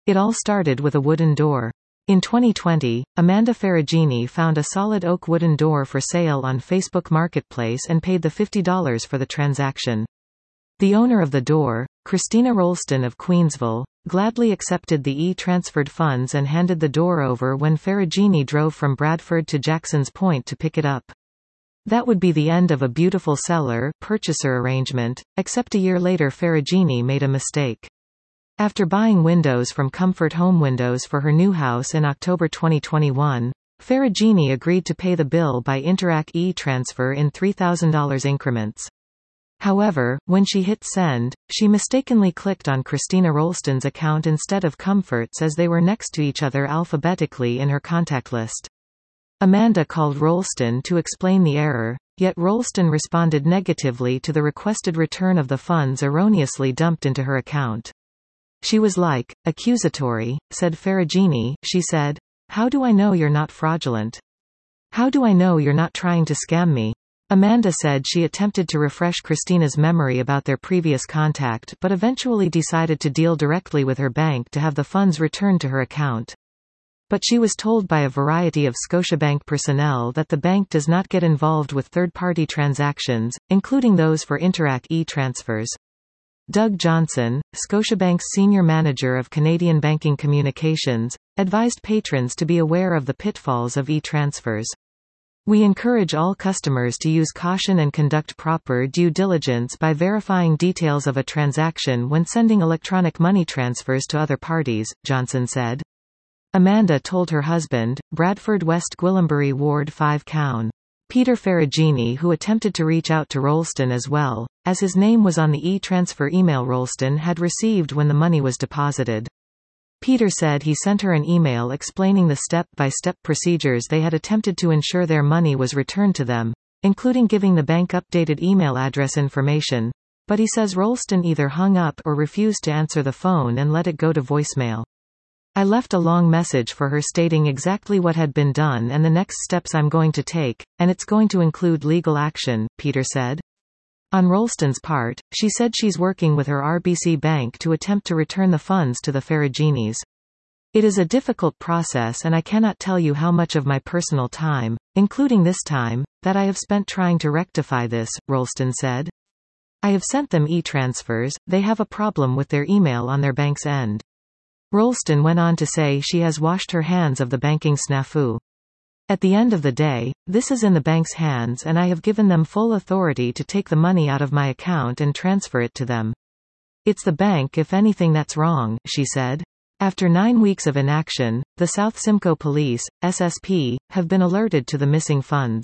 It all started with a wooden door. In 2020, Amanda Ferragini found a solid oak wooden door for sale on Facebook Marketplace and paid the $50 for the transaction. The owner of the door, Christina Rolston of Queensville, gladly accepted the e-transferred funds and handed the door over when Ferragini drove from Bradford to Jacksons Point to pick it up. That would be the end of a beautiful seller-purchaser arrangement, except a year later Ferragini made a mistake. After buying windows from Comfort Home Windows for her new house in October 2021, Ferragini agreed to pay the bill by Interac e-transfer in $3,000 increments. However, when she hit send, she mistakenly clicked on Christina Rolston's account instead of Comfort's as they were next to each other alphabetically in her contact list. Amanda called Rolston to explain the error, yet Rolston responded negatively to the requested return of the funds erroneously dumped into her account. She was like, accusatory, said Ferragini. She said, "How do I know you're not fraudulent? How do I know you're not trying to scam me?" Amanda said she attempted to refresh Christina's memory about their previous contact but eventually decided to deal directly with her bank to have the funds returned to her account. But she was told by a variety of Scotiabank personnel that the bank does not get involved with third-party transactions, including those for Interac e-transfers. Doug Johnson, Scotiabank's senior manager of Canadian banking communications, advised patrons to be aware of the pitfalls of e-transfers. "We encourage all customers to use caution and conduct proper due diligence by verifying details of a transaction when sending electronic money transfers to other parties," Johnson said. Amanda told her husband, Bradford West Gwillimbury Ward 5 Cown. Peter Ferragini, who attempted to reach out to Rolston as well, as his name was on the e-transfer email Rolston had received when the money was deposited. Peter said he sent her an email explaining the step-by-step procedures they had attempted to ensure their money was returned to them, including giving the bank updated email address information, but he says Rolston either hung up or refused to answer the phone and let it go to voicemail. "I left a long message for her stating exactly what had been done and the next steps I'm going to take, and it's going to include legal action," Peter said. On Rolston's part, she said she's working with her RBC Bank to attempt to return the funds to the Ferraginis. "It is a difficult process and I cannot tell you how much of my personal time, including this time, that I have spent trying to rectify this," Rolston said. "I have sent them e-transfers, they have a problem with their email on their bank's end." Rolston went on to say she has washed her hands of the banking snafu. "At the end of the day, this is in the bank's hands and I have given them full authority to take the money out of my account and transfer it to them. It's the bank if anything that's wrong," she said. After 9 weeks of inaction, the South Simcoe Police, SSP, have been alerted to the missing funds.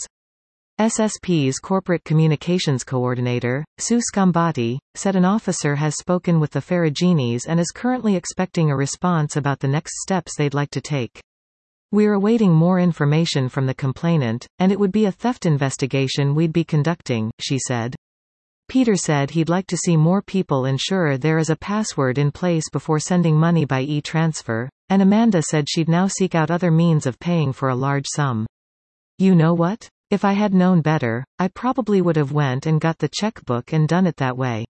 SSP's corporate communications coordinator, Sue Scambati, said an officer has spoken with the Ferraginis and is currently expecting a response about the next steps they'd like to take. "We're awaiting more information from the complainant, and it would be a theft investigation we'd be conducting," she said. Peter said he'd like to see more people ensure there is a password in place before sending money by e-transfer, and Amanda said she'd now seek out other means of paying for a large sum. "You know what? If I had known better, I probably would have went and got the checkbook and done it that way.